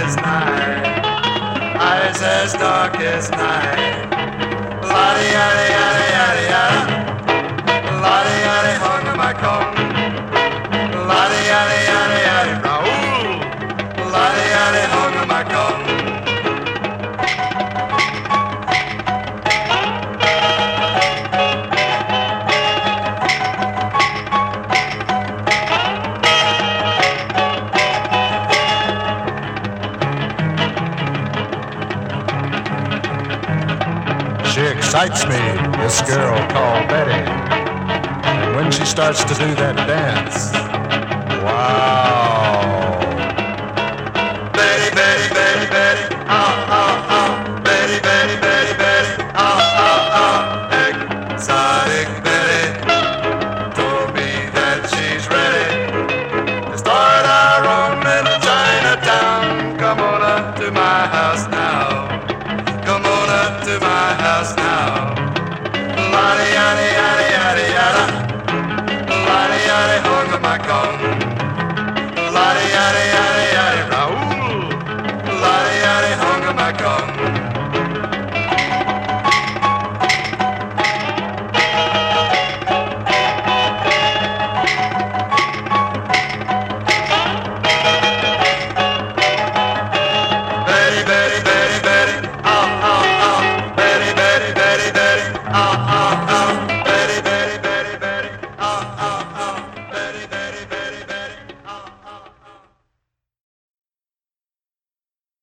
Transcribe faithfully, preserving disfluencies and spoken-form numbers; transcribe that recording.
as night, eyes as dark as night. Lottie, yaddy, yaddy, yaddy, yada. Lottie, yaddy, hung my coat. Lottie, yaddy, yaddy, yaddy, Raoul. Lottie, yaddy, hung my coat. She excites me, this girl called Betty. And when she starts to do that dance, wow. Betty, Betty, Betty, Betty, oh, oh, oh. Betty, Betty, Betty, Betty, oh, oh, oh. Exotic Betty told me that she's ready to start our own little Chinatown. Come on up to my house now. Come on up to my house now. Lottie, yaddy, yaddy, yaddy, yada. Lottie, yaddy, hung up my coat.